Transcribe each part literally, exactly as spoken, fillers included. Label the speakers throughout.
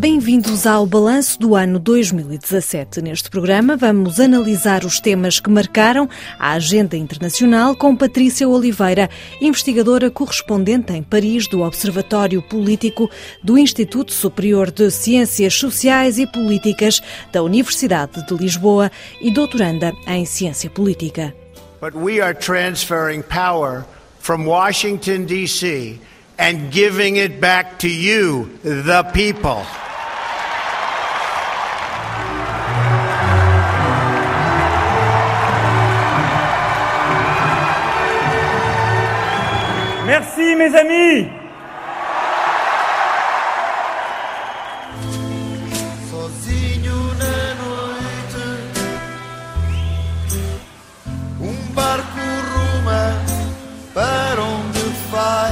Speaker 1: Bem-vindos ao Balanço do ano dois mil e dezassete. Neste programa vamos analisar os temas que marcaram a agenda internacional com Patrícia Oliveira, investigadora correspondente em Paris do Observatório Político do Instituto Superior de Ciências Sociais e Políticas da Universidade de Lisboa e doutoranda em Ciência Política.
Speaker 2: But we are transferring power from Washington, D C and giving it back to you, the people.
Speaker 3: Merci, mes amis.
Speaker 4: Sozinho na noite, um barco ruma para onde vai.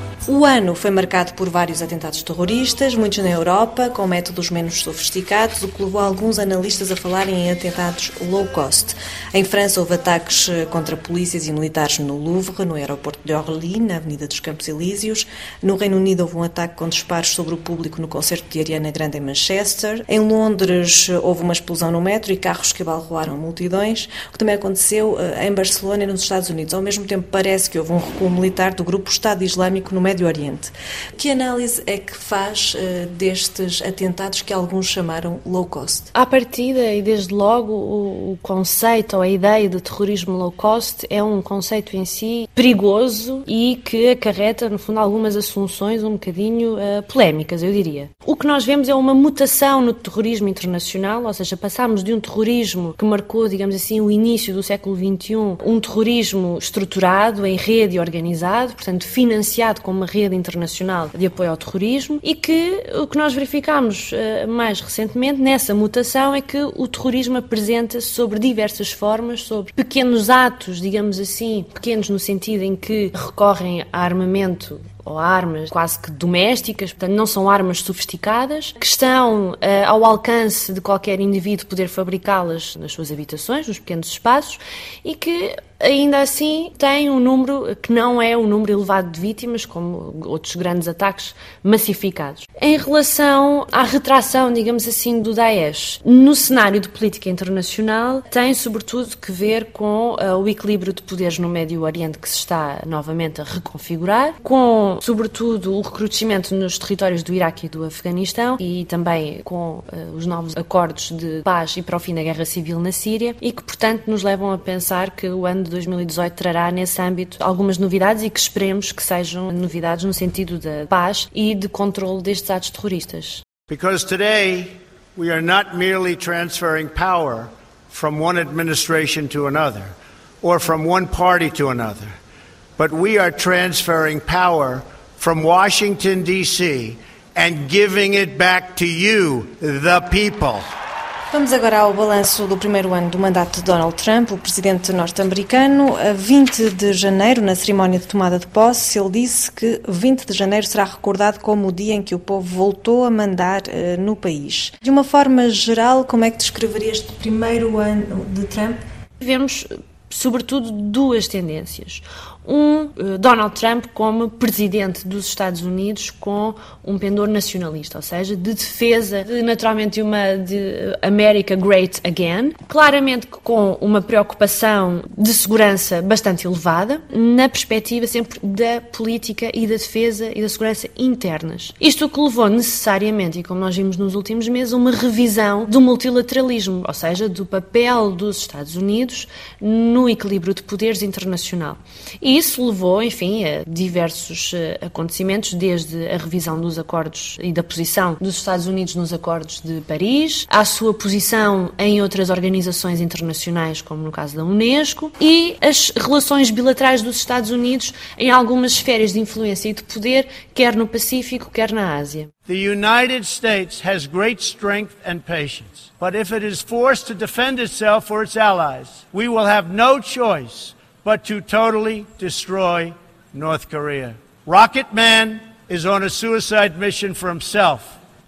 Speaker 1: O ano foi marcado por vários atentados terroristas, muitos na Europa, com métodos menos sofisticados, o que levou alguns analistas a falarem em atentados low cost. Em França houve ataques contra polícias e militares no Louvre, no aeroporto de Orly, na Avenida dos Campos Elíseos. No Reino Unido houve um ataque com disparos sobre o público no concerto de Ariana Grande em Manchester. Em Londres houve uma explosão no metro e carros que abalroaram multidões, o que também aconteceu em Barcelona e nos Estados Unidos. Ao mesmo tempo parece que houve um recuo militar do grupo Estado Islâmico no Médio Oriente. Que análise é que faz uh, destes atentados que alguns chamaram low cost?
Speaker 5: À partida, e desde logo, o, o conceito ou a ideia de terrorismo low cost é um conceito em si perigoso e que acarreta, no fundo, algumas assunções um bocadinho uh, polémicas, eu diria. O que nós vemos é uma mutação no terrorismo internacional, ou seja, passámos de um terrorismo que marcou, digamos assim, o início do século vinte e um, um terrorismo estruturado, em rede e organizado, portanto, financiado como uma rede internacional de apoio ao terrorismo, e que o que nós verificamos uh, mais recentemente nessa mutação é que o terrorismo apresenta-se sobre diversas formas, sobre pequenos atos, digamos assim, pequenos no sentido em que recorrem a armamento ou armas quase que domésticas, portanto não são armas sofisticadas, que estão uh, ao alcance de qualquer indivíduo poder fabricá-las nas suas habitações, nos pequenos espaços, e que ainda assim tem um número que não é um número elevado de vítimas, como outros grandes ataques massificados. Em relação à retração, digamos assim, do Daesh, no cenário de política internacional, tem sobretudo que ver com uh, o equilíbrio de poderes no Médio Oriente que se está novamente a reconfigurar, com sobretudo o recrudescimento nos territórios do Iraque e do Afeganistão e também com uh, os novos acordos de paz e para o fim da guerra civil na Síria, e que, portanto, nos levam a pensar que o ano de dois mil e dezoito trará nesse âmbito algumas novidades e que esperemos que sejam novidades no sentido da paz e de controle destes atos terroristas.
Speaker 2: Because today we are not merely transferring power from one administration to another or from one party to another, but we are transferring power from Washington, D C and giving it back to you, the people.
Speaker 1: Vamos agora ao balanço do primeiro ano do mandato de Donald Trump, o presidente norte-americano. A vinte de janeiro, na cerimónia de tomada de posse, ele disse que vinte de janeiro será recordado como o dia em que o povo voltou a mandar uh, no país. De uma forma geral, como é que descreveria este primeiro ano de Trump?
Speaker 5: Vemos, sobretudo, duas tendências. Um, Donald Trump como presidente dos Estados Unidos com um pendor nacionalista, ou seja, de defesa, de, naturalmente, uma de America Great Again, claramente com uma preocupação de segurança bastante elevada, na perspectiva sempre da política e da defesa e da segurança internas. Isto que levou necessariamente, e como nós vimos nos últimos meses, uma revisão do multilateralismo, ou seja, do papel dos Estados Unidos no equilíbrio de poderes internacional. E isso levou, enfim, a diversos uh, acontecimentos, desde a revisão dos acordos e da posição dos Estados Unidos nos acordos de Paris, à sua posição em outras organizações internacionais, como no caso da Unesco, e as relações bilaterais dos Estados Unidos em algumas esferas de influência e de poder, quer no Pacífico, quer na Ásia.
Speaker 2: The United States has great strength and patience, but if it is forced to defend itself or its allies, we will have no choice but to totally destroy North Korea. Rocket Man is on a suicide mission for himself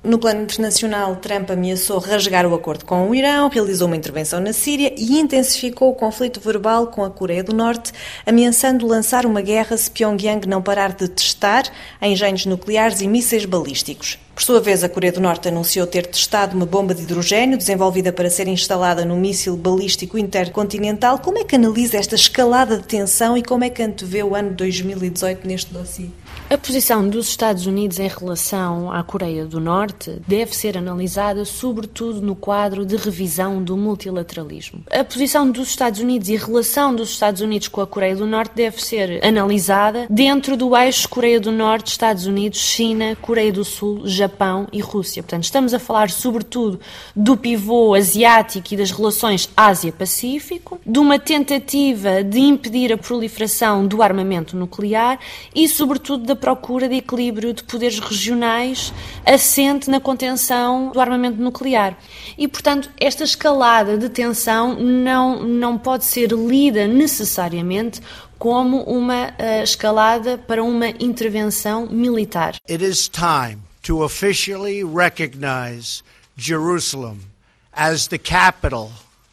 Speaker 1: No plano internacional, Trump ameaçou rasgar o acordo com o Irão, realizou uma intervenção na Síria e intensificou o conflito verbal com a Coreia do Norte, ameaçando lançar uma guerra se Pyongyang não parar de testar engenhos nucleares e mísseis balísticos. Por sua vez, a Coreia do Norte anunciou ter testado uma bomba de hidrogênio desenvolvida para ser instalada no míssil balístico intercontinental. Como é que analisa esta escalada de tensão e como é que antevê o ano dois mil e dezoito neste dossiê?
Speaker 5: A posição dos Estados Unidos em relação à Coreia do Norte deve ser analisada sobretudo no quadro de revisão do multilateralismo. A posição dos Estados Unidos e a relação dos Estados Unidos com a Coreia do Norte deve ser analisada dentro do eixo Coreia do Norte, Estados Unidos, China, Coreia do Sul, Japão e Rússia. Portanto, estamos a falar sobretudo do pivô asiático e das relações Ásia-Pacífico, de uma tentativa de impedir a proliferação do armamento nuclear e, sobretudo, da procura de equilíbrio de poderes regionais assente na contenção do armamento nuclear. E, portanto, esta escalada de tensão não, não pode ser lida necessariamente como uma uh, escalada para uma intervenção militar.
Speaker 2: It is time to officially recognize Jerusalem as the capital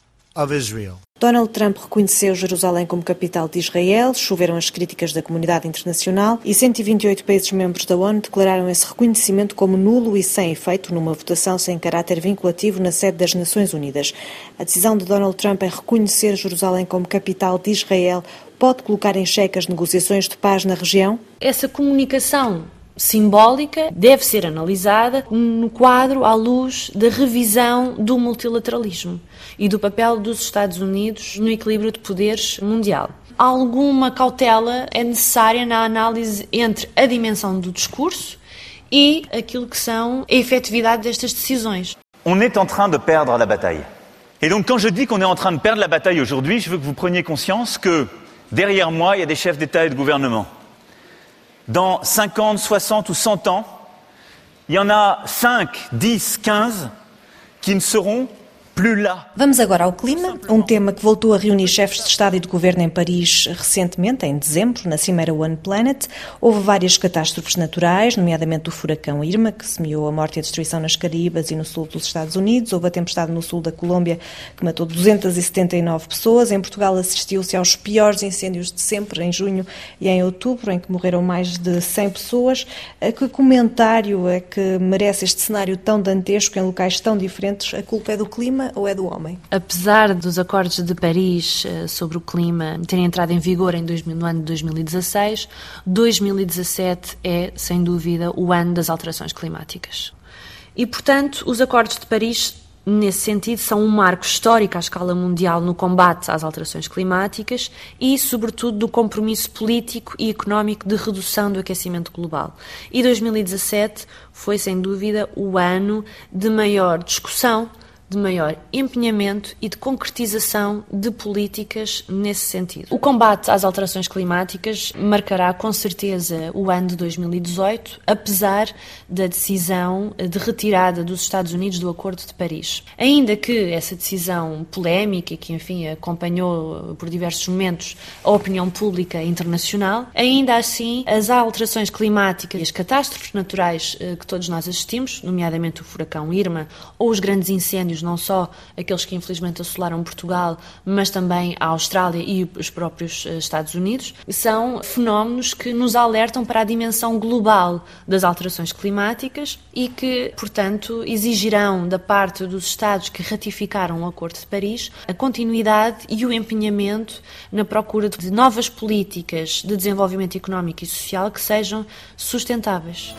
Speaker 2: of Israel.
Speaker 1: Donald Trump reconheceu Jerusalém como capital de Israel, choveram as críticas da comunidade internacional e cento e vinte e oito países membros da ONU declararam esse reconhecimento como nulo e sem efeito numa votação sem caráter vinculativo na sede das Nações Unidas. A decisão de Donald Trump em reconhecer Jerusalém como capital de Israel pode colocar em xeque as negociações de paz na região?
Speaker 5: Essa comunicação simbólica deve ser analisada no quadro à luz da revisão do multilateralismo e do papel dos Estados Unidos no equilíbrio de poderes mundial. Alguma cautela é necessária na análise entre a dimensão do discurso e aquilo que são a efetividade destas decisões.
Speaker 3: On est en train de perdre la bataille. Et donc quand je dis qu'on est en train de perdre la bataille aujourd'hui, je veux que vous preniez conscience que derrière moi, il y a des chefs d'État et de gouvernement. Dans cinquante, soixante ou cent ans, il y en a cinq, dix, quinze qui ne seront plus là.
Speaker 1: Vamos agora ao clima, um tema que voltou a reunir chefes de Estado e de Governo em Paris recentemente, em dezembro, na cimeira One Planet. Houve várias catástrofes naturais, nomeadamente o furacão Irma, que semeou a morte e a destruição nas Caraíbas e no sul dos Estados Unidos. Houve a tempestade no sul da Colômbia, que matou duzentas e setenta e nove pessoas. Em Portugal assistiu-se aos piores incêndios de sempre, em junho e em outubro, em que morreram mais de cem pessoas. Que comentário é que merece este cenário tão dantesco em locais tão diferentes? A culpa é do clima ou é do homem?
Speaker 5: Apesar dos acordos de Paris uh, sobre o clima terem entrado em vigor em dois mil, no ano de dois mil e dezasseis, dois mil e dezassete é, sem dúvida, o ano das alterações climáticas. E, portanto, os acordos de Paris, nesse sentido, são um marco histórico à escala mundial no combate às alterações climáticas e, sobretudo, do compromisso político e económico de redução do aquecimento global. E dois mil e dezassete foi, sem dúvida, o ano de maior discussão, de maior empenhamento e de concretização de políticas nesse sentido. O combate às alterações climáticas marcará com certeza o ano de dois mil e dezoito, apesar da decisão de retirada dos Estados Unidos do Acordo de Paris. Ainda que essa decisão polémica, que enfim acompanhou por diversos momentos a opinião pública internacional, ainda assim as alterações climáticas e as catástrofes naturais que todos nós assistimos, nomeadamente o furacão Irma ou os grandes incêndios, não só aqueles que infelizmente assolaram Portugal, mas também a Austrália e os próprios Estados Unidos, são fenómenos que nos alertam para a dimensão global das alterações climáticas e que, portanto, exigirão da parte dos Estados que ratificaram o Acordo de Paris a continuidade e o empenhamento na procura de novas políticas de desenvolvimento económico e social que sejam sustentáveis.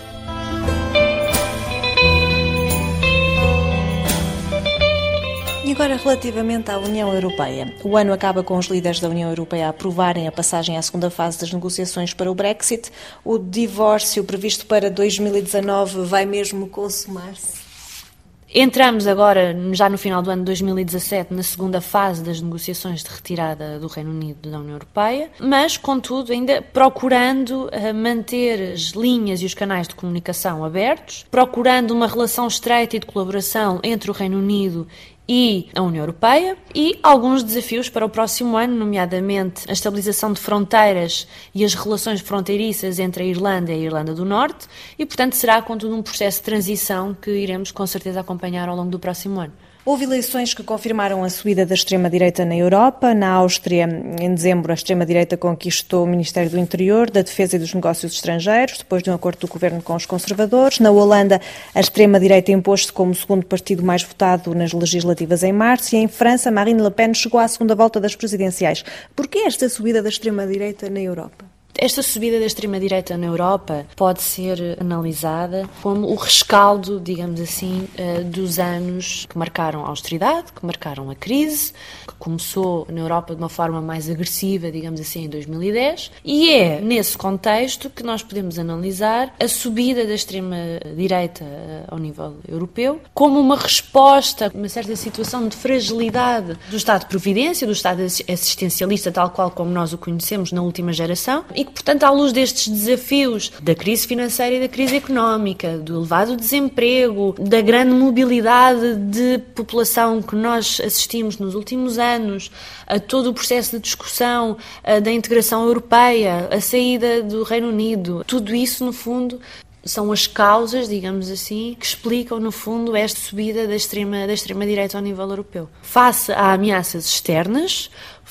Speaker 1: E agora, relativamente à União Europeia. O ano acaba com os líderes da União Europeia a aprovarem a passagem à segunda fase das negociações para o Brexit. O divórcio previsto para dois mil e dezanove vai mesmo consumar-se?
Speaker 5: Entramos agora, já no final do ano de dois mil e dezassete, na segunda fase das negociações de retirada do Reino Unido da União Europeia, mas, contudo, ainda procurando manter as linhas e os canais de comunicação abertos, procurando uma relação estreita e de colaboração entre o Reino Unido e a União Europeia, e alguns desafios para o próximo ano, nomeadamente a estabilização de fronteiras e as relações fronteiriças entre a Irlanda e a Irlanda do Norte, e, portanto, será, contudo, um processo de transição que iremos, com certeza, acompanhar ao longo do próximo ano.
Speaker 1: Houve eleições que confirmaram a subida da extrema-direita na Europa. Na Áustria, em dezembro, a extrema-direita conquistou o Ministério do Interior, da Defesa e dos Negócios Estrangeiros, depois de um acordo do governo com os conservadores. Na Holanda, a extrema-direita impôs-se como o segundo partido mais votado nas legislativas em março. E em França, Marine Le Pen chegou à segunda volta das presidenciais. Por que esta subida da extrema-direita na Europa?
Speaker 5: Esta subida da extrema-direita na Europa pode ser analisada como o rescaldo, digamos assim, dos anos que marcaram a austeridade, que marcaram a crise, que começou na Europa de uma forma mais agressiva, digamos assim, em dois mil e dez, e é nesse contexto que nós podemos analisar a subida da extrema-direita ao nível europeu como uma resposta a uma certa situação de fragilidade do Estado de Providência, do Estado assistencialista, tal qual como nós o conhecemos na última geração, e que, portanto, à luz destes desafios da crise financeira e da crise económica, do elevado desemprego, da grande mobilidade de população que nós assistimos nos últimos anos, a todo o processo de discussão da integração europeia, a saída do Reino Unido, tudo isso, no fundo, são as causas, digamos assim, que explicam, no fundo, esta subida da extrema, da extrema-direita ao nível europeu. Face a ameaças externas,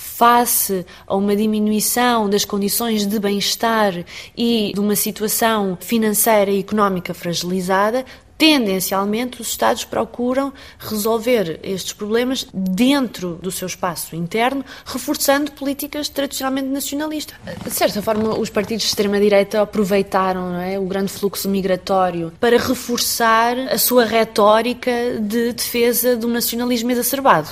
Speaker 5: face a uma diminuição das condições de bem-estar e de uma situação financeira e económica fragilizada, tendencialmente os Estados procuram resolver estes problemas dentro do seu espaço interno, reforçando políticas tradicionalmente nacionalistas. De certa forma, os partidos de extrema-direita aproveitaram, não é, o grande fluxo migratório para reforçar a sua retórica de defesa do nacionalismo exacerbado.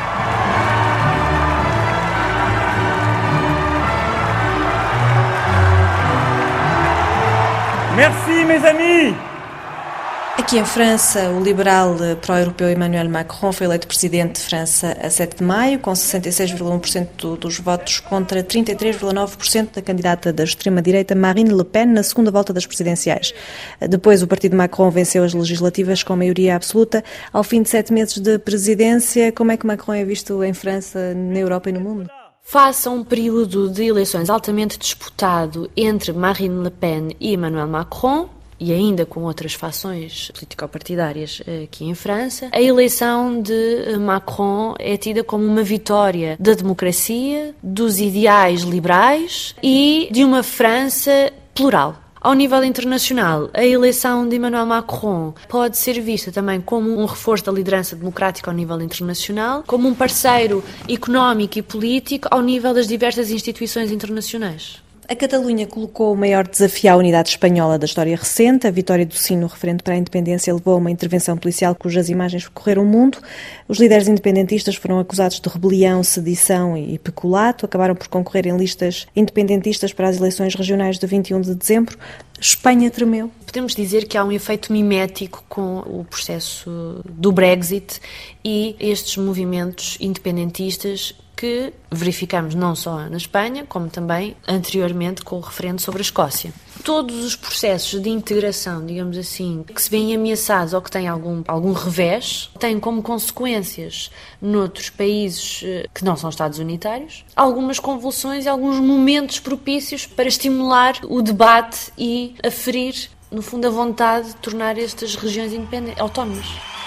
Speaker 3: Merci, mes amis!
Speaker 1: Aqui em França, o liberal pró-europeu Emmanuel Macron foi eleito presidente de França a sete de maio, com sessenta e seis vírgula um por cento dos votos contra trinta e três vírgula nove por cento da candidata da extrema-direita Marine Le Pen na segunda volta das presidenciais. Depois, o partido Macron venceu as legislativas com maioria absoluta. Ao fim de sete meses de presidência, como é que Macron é visto em França, na Europa e no mundo?
Speaker 5: Face a um período de eleições altamente disputado entre Marine Le Pen e Emmanuel Macron, e ainda com outras fações político-partidárias aqui em França, a eleição de Macron é tida como uma vitória da democracia, dos ideais liberais e de uma França plural. Ao nível internacional, a eleição de Emmanuel Macron pode ser vista também como um reforço da liderança democrática ao nível internacional, como um parceiro económico e político ao nível das diversas instituições internacionais.
Speaker 1: A Catalunha colocou o maior desafio à unidade espanhola da história recente. A vitória do sim no referendo para a independência levou a uma intervenção policial cujas imagens percorreram o mundo. Os líderes independentistas foram acusados de rebelião, sedição e peculato. Acabaram por concorrer em listas independentistas para as eleições regionais de vinte e um de dezembro. Espanha tremeu.
Speaker 5: Podemos dizer que há um efeito mimético com o processo do Brexit e estes movimentos independentistas que verificamos não só na Espanha, como também anteriormente com o referendo sobre a Escócia. Todos os processos de integração, digamos assim, que se veem ameaçados ou que têm algum, algum revés, têm como consequências noutros países que não são Estados unitários, algumas convulsões e alguns momentos propícios para estimular o debate e aferir, no fundo, a vontade de tornar estas regiões independentes, autónomas.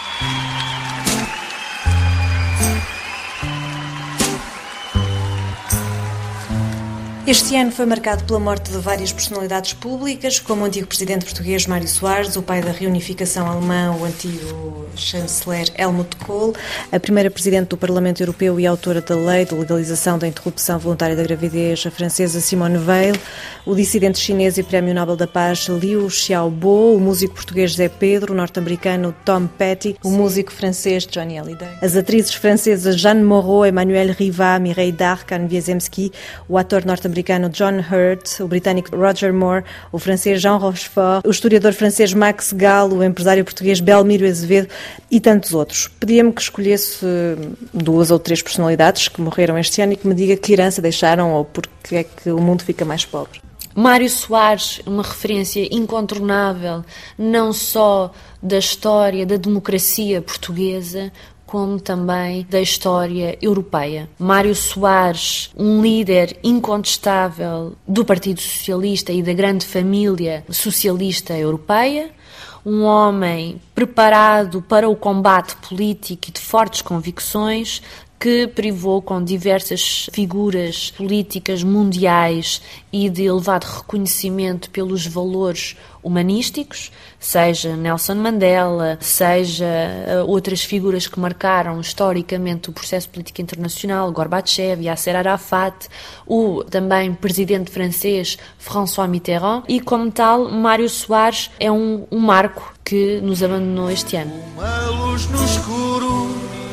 Speaker 1: Este ano foi marcado pela morte de várias personalidades públicas, como o antigo presidente português Mário Soares, o pai da reunificação alemã, o antigo chanceler Helmut Kohl, a primeira presidente do Parlamento Europeu e autora da lei de legalização da interrupção voluntária da gravidez, a francesa Simone Veil, o dissidente chinês e prémio Nobel da Paz Liu Xiaobo, o músico português Zé Pedro, o norte-americano Tom Petty, o músico francês Johnny Hallyday, as atrizes francesas Jeanne Moreau, Emmanuelle Riva, Mireille Darc, Anne Wiesemski, o ator norte-americano John Hurt, o britânico Roger Moore, o francês Jean Rochefort, o historiador francês Max Gall, o empresário português Belmiro Azevedo e tantos outros. Pedia-me que escolhesse duas ou três personalidades que morreram este ano e que me diga que herança deixaram ou porque é que o mundo fica mais pobre.
Speaker 5: Mário Soares, uma referência incontornável, não só da história da democracia portuguesa, como também da história europeia. Mário Soares, um líder incontestável do Partido Socialista e da grande família socialista europeia, um homem preparado para o combate político e de fortes convicções, que privou com diversas figuras políticas mundiais e de elevado reconhecimento pelos valores humanísticos, seja Nelson Mandela, seja outras figuras que marcaram historicamente o processo político internacional, Gorbachev, Yasser Arafat, o também presidente francês François Mitterrand, e como tal, Mário Soares é um, um marco que nos abandonou este ano.
Speaker 4: Uma luz no escuro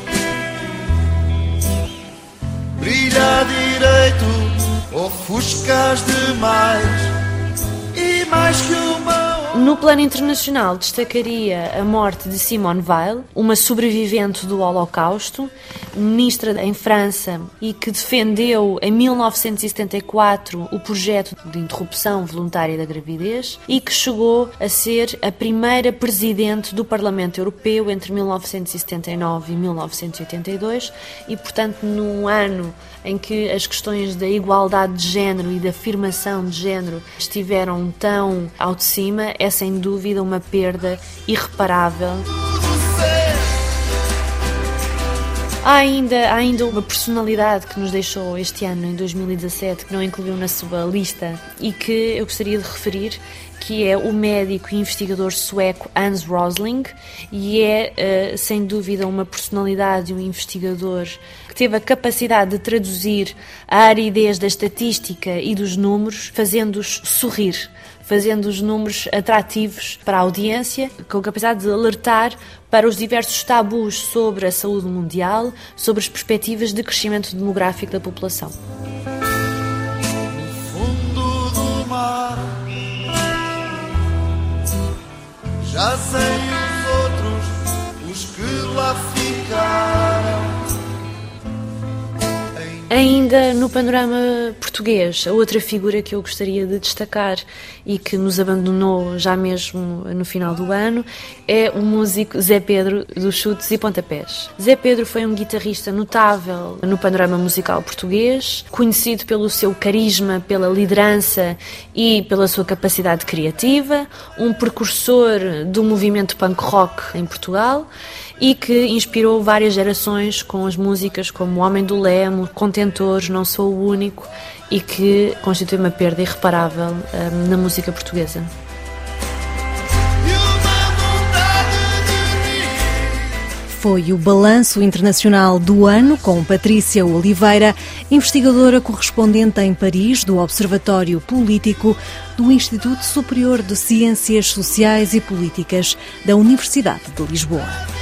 Speaker 4: brilha direito, ofuscas demais e mais que uma...
Speaker 5: No plano internacional, destacaria a morte de Simone Weil, uma sobrevivente do Holocausto, ministra em França e que defendeu em mil novecentos e setenta e quatro o projeto de interrupção voluntária da gravidez e que chegou a ser a primeira presidente do Parlamento Europeu entre mil novecentos e setenta e nove e mil novecentos e oitenta e dois e, portanto, num ano em que as questões da igualdade de género e da afirmação de género estiveram tão ao de cima, é sem dúvida uma perda irreparável. Há ainda, há ainda uma personalidade que nos deixou este ano, em dois mil e dezassete, que não incluiu na sua lista e que eu gostaria de referir, que é o médico e investigador sueco Hans Rosling, e é, uh, sem dúvida, uma personalidade e um investigador que teve a capacidade de traduzir a aridez da estatística e dos números, fazendo-os sorrir, fazendo os números atrativos para a audiência, com a capacidade de alertar para os diversos tabus sobre a saúde mundial, sobre as perspectivas de crescimento demográfico da população.
Speaker 4: No fundo do mar já sei os outros, os que lá ficaram.
Speaker 5: Ainda no panorama português, a outra figura que eu gostaria de destacar e que nos abandonou já mesmo no final do ano é o músico Zé Pedro dos Chutes e Pontapés. Zé Pedro foi um guitarrista notável no panorama musical português, conhecido pelo seu carisma, pela liderança e pela sua capacidade criativa, um precursor do movimento punk rock em Portugal e que inspirou várias gerações com as músicas como O Homem do Leme, Contentores, Não Sou o Único, e que constitui uma perda irreparável um, na música portuguesa.
Speaker 6: Foi o Balanço Internacional do Ano com Patrícia Oliveira, investigadora correspondente em Paris do Observatório Político do Instituto Superior de Ciências Sociais e Políticas da Universidade de Lisboa.